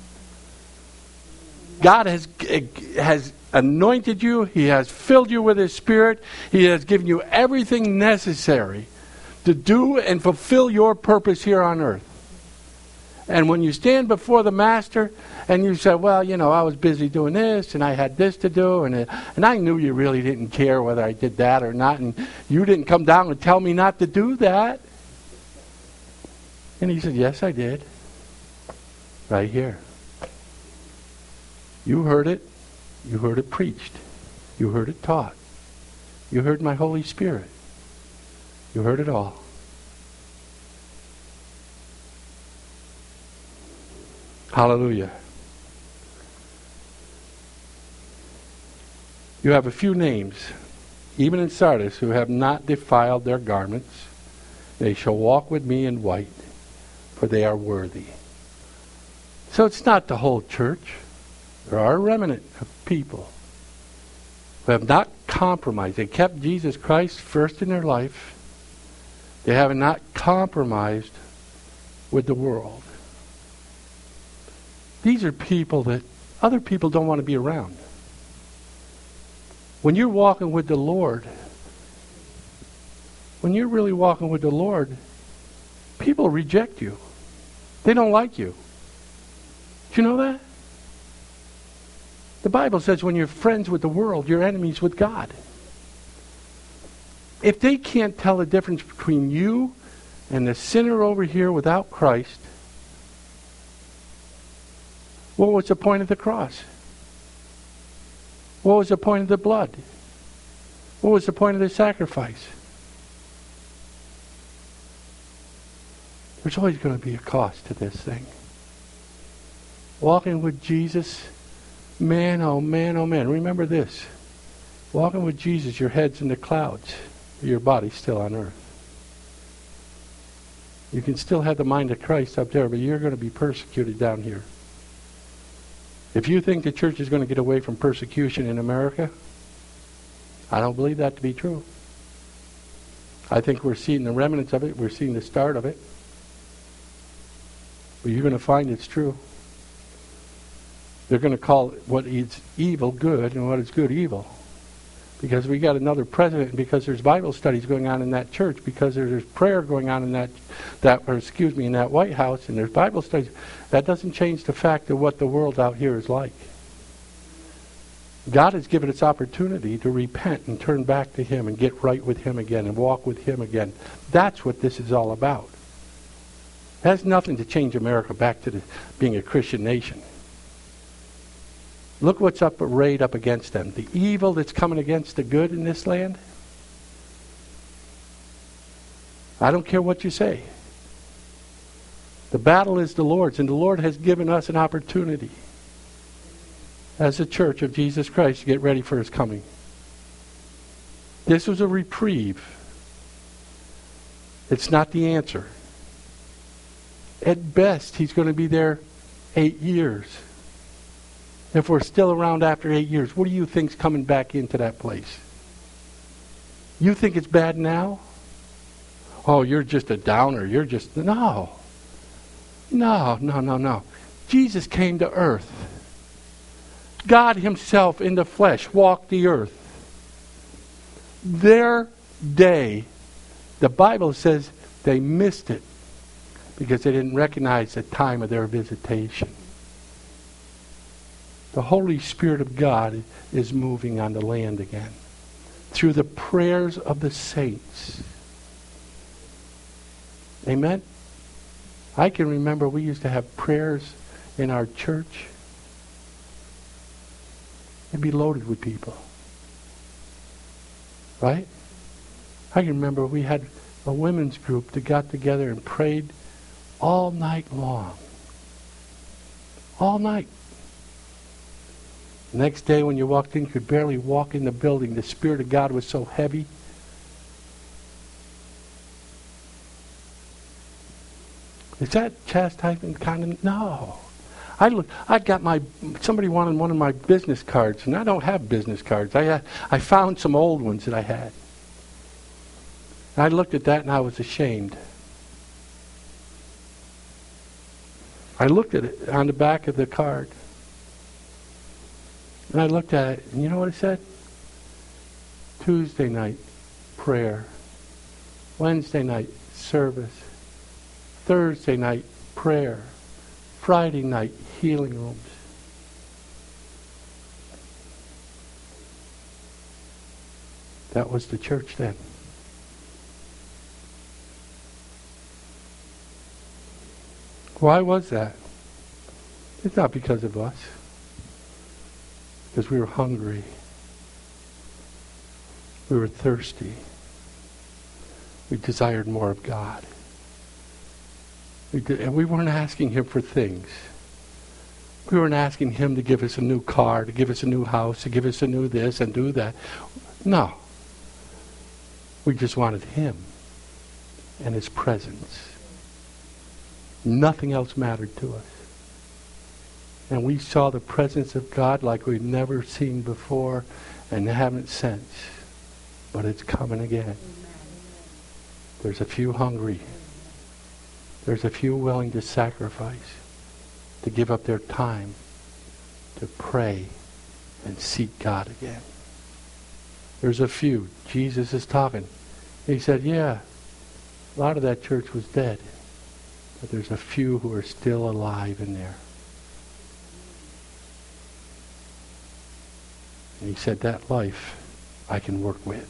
[SPEAKER 1] God has, has anointed you. He has filled you with His Spirit. He has given you everything necessary to do and fulfill your purpose here on earth. And when you stand before the Master and you say, well, you know, I was busy doing this and I had this to do, and uh, and I knew you really didn't care whether I did that or not, and you didn't come down and tell me not to do that. And He said, yes, I did. Right here. You heard it. You heard it preached. You heard it taught. You heard my Holy Spirit. You heard it all. Hallelujah. You have a few names, even in Sardis, who have not defiled their garments. They shall walk with me in white, for they are worthy. So it's not the whole church. There are a remnant of people who have not compromised. They kept Jesus Christ first in their life. They have not compromised with the world. These are people that other people don't want to be around. When you're walking with the Lord, when you're really walking with the Lord, people reject you. They don't like you. Do you know that? The Bible says when you're friends with the world, you're enemies with God. If they can't tell the difference between you and the sinner over here without Christ, what was the point of the cross? What was the point of the blood? What was the point of the sacrifice? There's always going to be a cost to this thing. Walking with Jesus, man, oh man, oh man. Remember this. Walking with Jesus, your head's in the clouds. Your body's still on earth. You can still have the mind of Christ up there, but you're going to be persecuted down here. If you think the church is going to get away from persecution in America, I don't believe that to be true. I think we're seeing the remnants of it. We're seeing the start of it. But you're going to find it's true. They're going to call what is evil good and what is good evil. Because we got another president, and because there's Bible studies going on in that church, because there's prayer going on in that, that or excuse me, in that White House, and there's Bible studies, that doesn't change the fact of what the world out here is like. God has given us opportunity to repent and turn back to Him and get right with Him again and walk with Him again. That's what this is all about. It has nothing to change America back to the, being a Christian nation. Look what's up arrayed up against them. The evil that's coming against the good in this land. I don't care what you say. The battle is the Lord's, and the Lord has given us an opportunity as a church of Jesus Christ to get ready for His coming. This was a reprieve. It's not the answer. At best, He's going to be there eight years. If we're still around after eight years, what do you think's coming back into that place? You think it's bad now? Oh, you're just a downer. You're just... No. No, no, no, no. Jesus came to earth. God Himself in the flesh walked the earth. Their day, the Bible says they missed it because they didn't recognize the time of their visitation. The Holy Spirit of God is moving on the land again through the prayers of the saints. Amen? I can remember we used to have prayers in our church. It'd be loaded with people. Right? I can remember we had a women's group that got together and prayed all night long. All night. The next day when you walked in, you could barely walk in the building. The Spirit of God was so heavy. Is that chastisement kind of? No. I look, I got my, somebody wanted one of my business cards, and I don't have business cards. I, uh, I found some old ones that I had. And I looked at that and I was ashamed. I looked at it on the back of the card. And I looked at it, and you know what it said? Tuesday night, prayer. Wednesday night, service. Thursday night, prayer. Friday night, healing rooms. That was the church then. Why was that? It's not because of us. Because we were hungry. We were thirsty. We desired more of God. We did, and we weren't asking Him for things. We weren't asking Him to give us a new car, to give us a new house, to give us a new this and do that. No. We just wanted Him and His presence. Nothing else mattered to us. And we saw the presence of God like we've never seen before and haven't since. But it's coming again. There's a few hungry. There's a few willing to sacrifice, to give up their time, to pray and seek God again. There's a few. Jesus is talking. He said, yeah, a lot of that church was dead. But there's a few who are still alive in there. And He said, that life I can work with.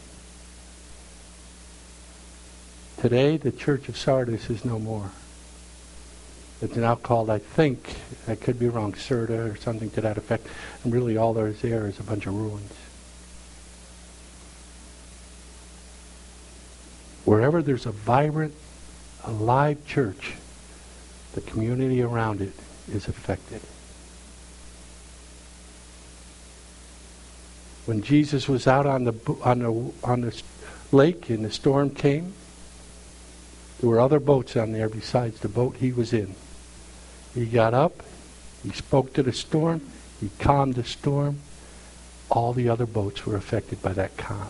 [SPEAKER 1] Today, the church of Sardis is no more. It's now called, I think, I could be wrong, Serta or something to that effect. And really all there is there is a bunch of ruins. Wherever there's a vibrant, alive church, the community around it is affected. When Jesus was out on the on the on the lake and the storm came, there were other boats on there besides the boat He was in. He got up, He spoke to the storm, He calmed the storm. All the other boats were affected by that calm.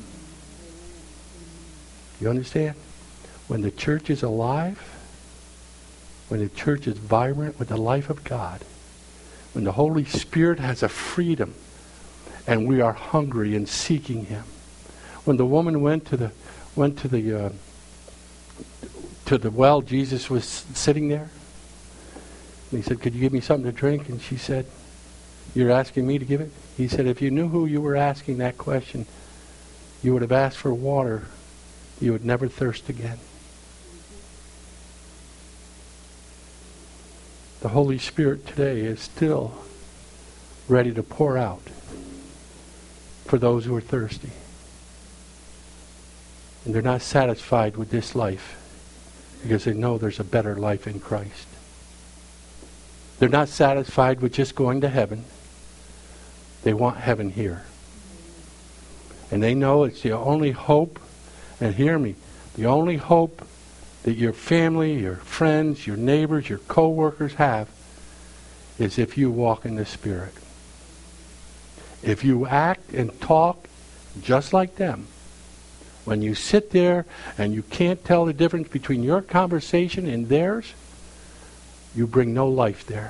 [SPEAKER 1] You understand? When the church is alive, when the church is vibrant with the life of God, when the Holy Spirit has a freedom and we are hungry and seeking Him. When the woman went to the went to the uh, to the well, Jesus was sitting there. And He said, could you give me something to drink? And she said, you're asking me to give it? He said, if you knew who you were asking that question, you would have asked for water. You would never thirst again. The Holy Spirit today is still ready to pour out for those who are thirsty. And they're not satisfied with this life because they know there's a better life in Christ. They're not satisfied with just going to heaven. They want heaven here. And they know it's the only hope, and hear me, the only hope that your family, your friends, your neighbors, your co-workers have is if you walk in the Spirit. If you act and talk just like them, when you sit there and you can't tell the difference between your conversation and theirs, you bring no life there.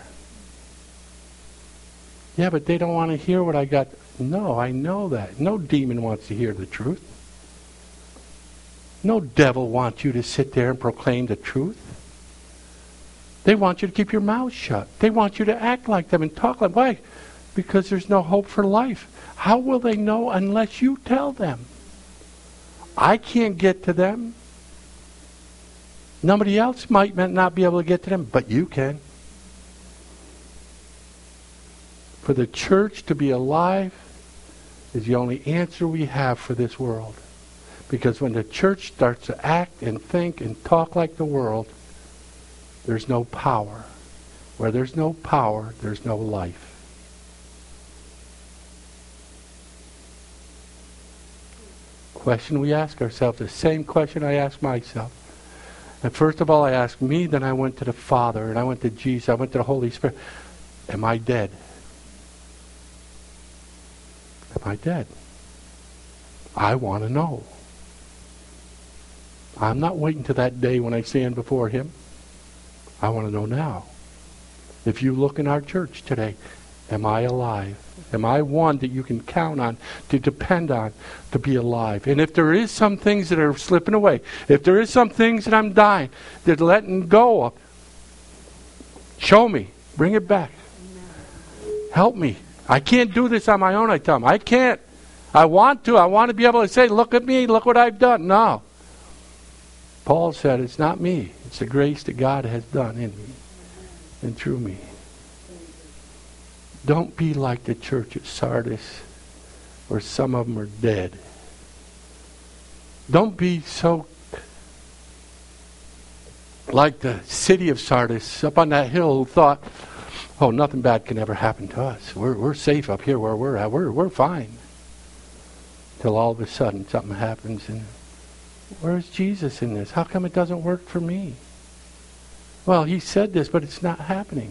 [SPEAKER 1] Yeah, but they don't want to hear what I got. No, I know that. No demon wants to hear the truth. No devil wants you to sit there and proclaim the truth. They want you to keep your mouth shut. They want you to act like them and talk like them. Why? Because there's no hope for life. How will they know unless you tell them? I can't get to them. Nobody else might not be able to get to them, but you can. For the church to be alive is the only answer we have for this world. Because when the church starts to act and think and talk like the world, there's no power. Where there's no power, there's no life. Question we ask ourselves, the same question I ask myself. And first of all, I asked me, then I went to the Father, and I went to Jesus, I went to the Holy Spirit. Am I dead? Am I dead? I want to know. I'm not waiting to that day when I stand before Him. I want to know now. If you look in our church today, am I alive? Am I one that you can count on, to depend on, to be alive? And if there is some things that are slipping away, if there is some things that I'm dying, that letting go of, show me. Bring it back. Help me. I can't do this on my own, I tell them. I can't. I want to. I want to be able to say, look at me, look what I've done. No. Paul said, it's not me. It's the grace that God has done in me and through me. Don't be like the church at Sardis, where some of them are dead. Don't be so like the city of Sardis up on that hill who thought, oh, nothing bad can ever happen to us. We're we're safe up here where we're at. We're we're fine. Till all of a sudden something happens, and where's Jesus in this? How come it doesn't work for me? Well, He said this, but it's not happening.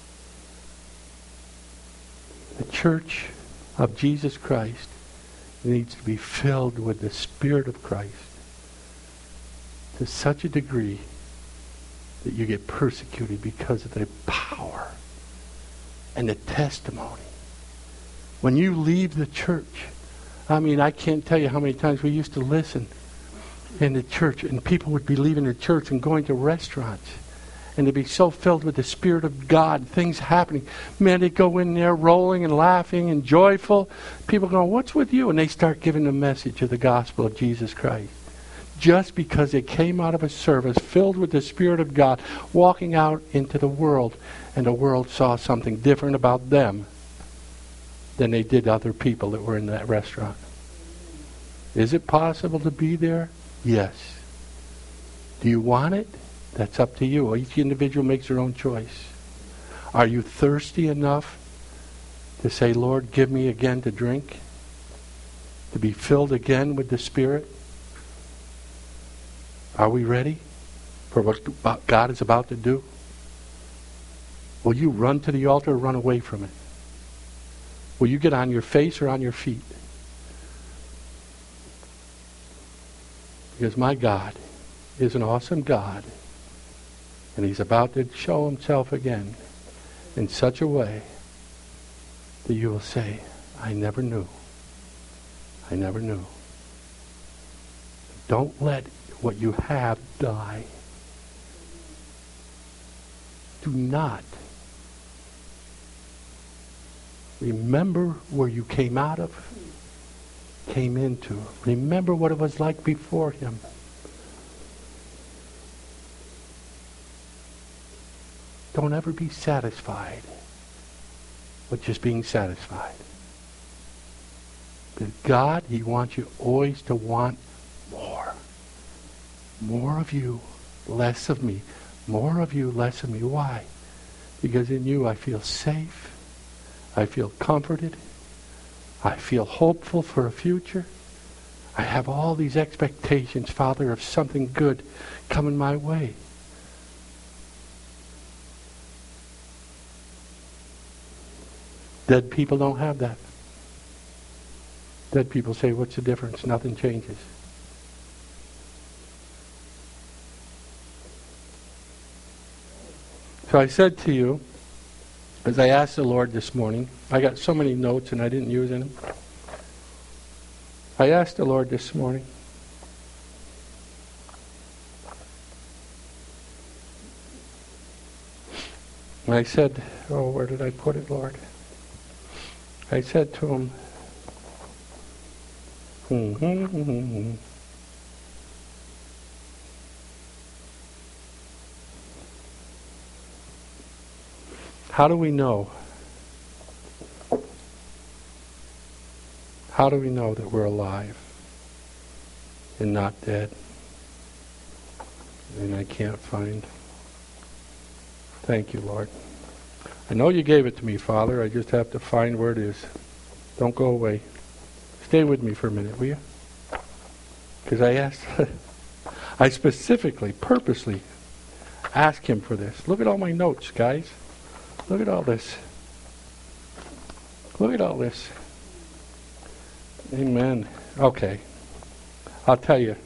[SPEAKER 1] The church of Jesus Christ needs to be filled with the Spirit of Christ to such a degree that you get persecuted because of the power and the testimony. When you leave the church, I mean, I can't tell you how many times we used to listen in the church, and people would be leaving the church and going to restaurants, and they'd be so filled with the Spirit of God, things happening. Man, they'd go in there rolling and laughing and joyful. People going, what's with you? And they start giving the message of the gospel of Jesus Christ. Just because they came out of a service filled with the Spirit of God, walking out into the world, and the world saw something different about them than they did other people that were in that restaurant. Is it possible to be there? Yes. Do you want it? That's up to you. Each individual makes their own choice. Are you thirsty enough to say, Lord, give me again to drink? To be filled again with the Spirit? Are we ready for what God is about to do? Will you run to the altar or run away from it? Will you get on your face or on your feet? Because my God is an awesome God. And He's about to show Himself again in such a way that you will say, I never knew. I never knew. Don't let what you have die. Do not. Remember where you came out of, came into. Remember what it was like before Him. Don't ever be satisfied with just being satisfied. Because God, He wants you always to want more. More of you, less of me. More of you, less of me. Why? Because in you I feel safe. I feel comforted. I feel hopeful for a future. I have all these expectations, Father, of something good coming my way. Dead people don't have that. Dead people say, what's the difference? Nothing changes. So I said to you, as I asked the Lord this morning, I got so many notes and I didn't use any. I asked the Lord this morning, and I said, oh, where did I put it, Lord? I said to Him, mm-hmm, mm-hmm. How do we know? How do we know that we're alive and not dead? And I can't find. Thank you, Lord. I know you gave it to me, Father. I just have to find where it is. Don't go away. Stay with me for a minute, will you? Because I asked, I specifically, purposely asked him for this. Look at all my notes, guys. Look at all this. Look at all this. Amen. Okay. I'll tell you.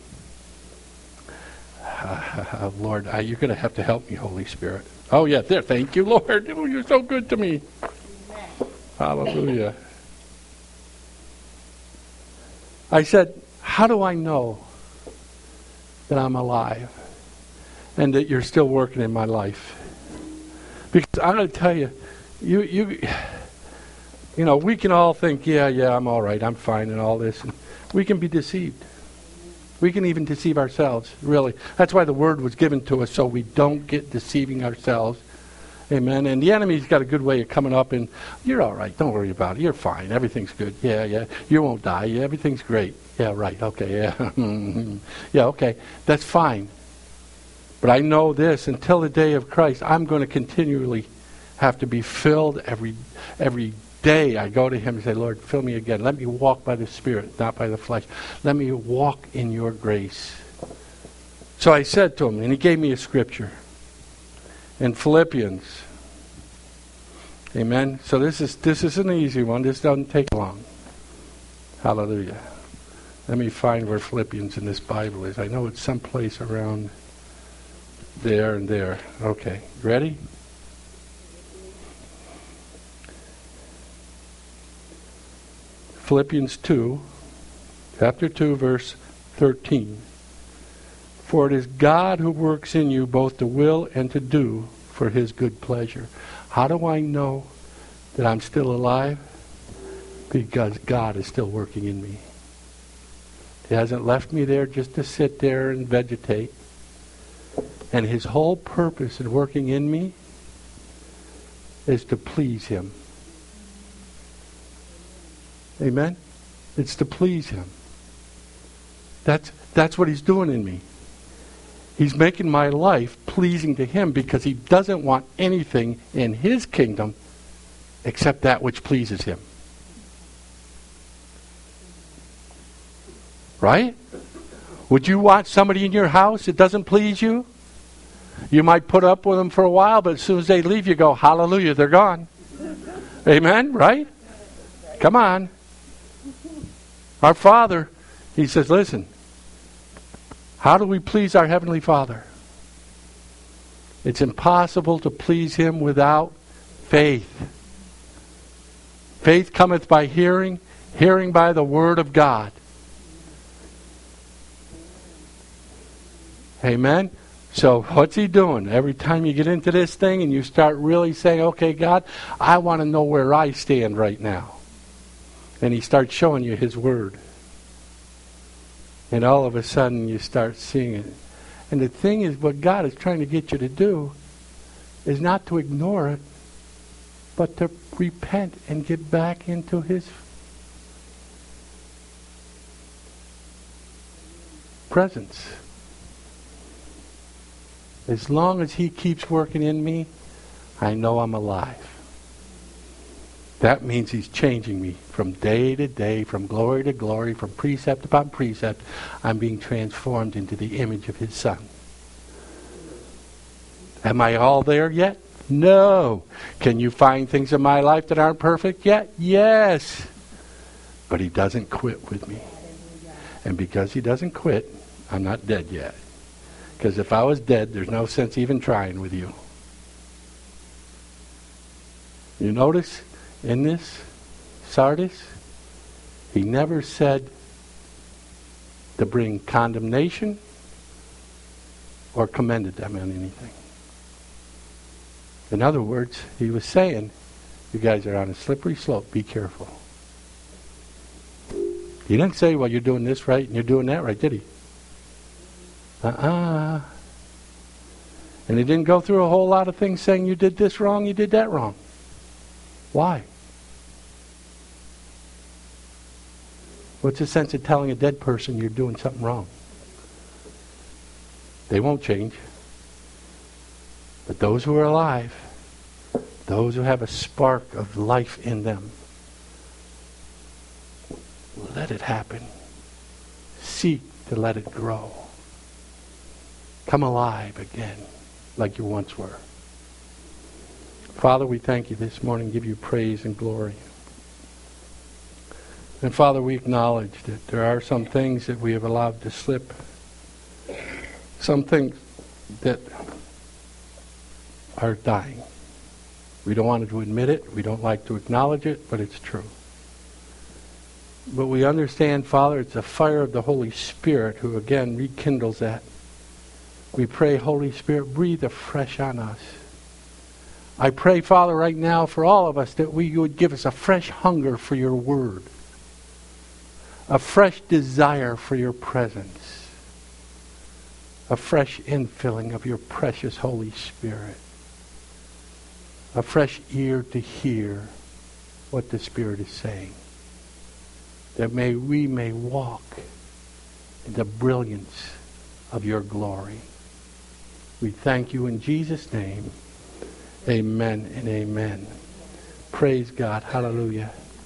[SPEAKER 1] Uh, Lord, I, you're going to have to help me, Holy Spirit. Oh, yeah, there. Thank you, Lord. Oh, you're so good to me. Amen. Hallelujah. I said, how do I know that I'm alive and that you're still working in my life? Because I'm going to tell you, you, you, you know, we can all think, yeah, yeah, I'm all right, I'm fine and all this. And we can be deceived. We can even deceive ourselves, really. That's why the Word was given to us, so we don't get deceiving ourselves. Amen. And the enemy's got a good way of coming up and, you're all right, don't worry about it, you're fine, everything's good. Yeah, yeah, you won't die, yeah, everything's great. Yeah, right, okay, yeah. Yeah, okay, that's fine. But I know this, until the day of Christ, I'm going to continually have to be filled every every day. I go to him and say, Lord, fill me again. Let me walk by the Spirit, not by the flesh. Let me walk in your grace. So I said to him, and he gave me a scripture in Philippians. Amen. So this is this is an easy one. This doesn't take long. Hallelujah. Let me find where Philippians in this Bible is. I know it's someplace around there and there. Okay. Ready? Philippians two, chapter two, verse thirteen. For it is God who works in you both to will and to do for his good pleasure. How do I know that I'm still alive? Because God is still working in me. He hasn't left me there just to sit there and vegetate. And his whole purpose in working in me is to please him. Amen? It's to please him. That's, that's what he's doing in me. He's making my life pleasing to him because he doesn't want anything in his kingdom except that which pleases him. Right? Would you want somebody in your house that doesn't please you? You might put up with them for a while, but as soon as they leave, you go, hallelujah, they're gone. Amen? Right? Come on. Our Father, he says, listen, how do we please our Heavenly Father? It's impossible to please him without faith. Faith cometh by hearing, hearing by the Word of God. Amen? So what's he doing? Every time you get into this thing and you start really saying, okay, God, I want to know where I stand right now. And he starts showing you his Word. And all of a sudden you start seeing it. And the thing is, what God is trying to get you to do is not to ignore it, but to repent and get back into his presence. As long as he keeps working in me, I know I'm alive. That means he's changing me from day to day, from glory to glory, from precept upon precept. I'm being transformed into the image of his Son. Am I all there yet? No. Can you find things in my life that aren't perfect yet? Yes. But he doesn't quit with me. And because he doesn't quit, I'm not dead yet. Because if I was dead, there's no sense even trying with you. You notice in this Sardis, he never said to bring condemnation or commended them on anything. In other words, he was saying, you guys are on a slippery slope, be careful. He didn't say, well, you're doing this right and you're doing that right, did he? Uh-uh. And he didn't go through a whole lot of things saying you did this wrong, you did that wrong. Why? What's the sense of telling a dead person you're doing something wrong? They won't change. But those who are alive, those who have a spark of life in them, let it happen. Seek to let it grow. Come alive again like you once were. Father, we thank you this morning, give you praise and glory. And Father, we acknowledge that there are some things that we have allowed to slip. Some things that are dying. We don't want to admit it. We don't like to acknowledge it, but it's true. But we understand, Father, it's the fire of the Holy Spirit who again rekindles that. We pray, Holy Spirit, breathe afresh on us. I pray, Father, right now for all of us that we, you would give us a fresh hunger for your word. A fresh desire for your presence. A fresh infilling of your precious Holy Spirit. A fresh ear to hear what the Spirit is saying. That may we may walk in the brilliance of your glory. We thank you in Jesus' name. Amen and amen. Praise God. Hallelujah.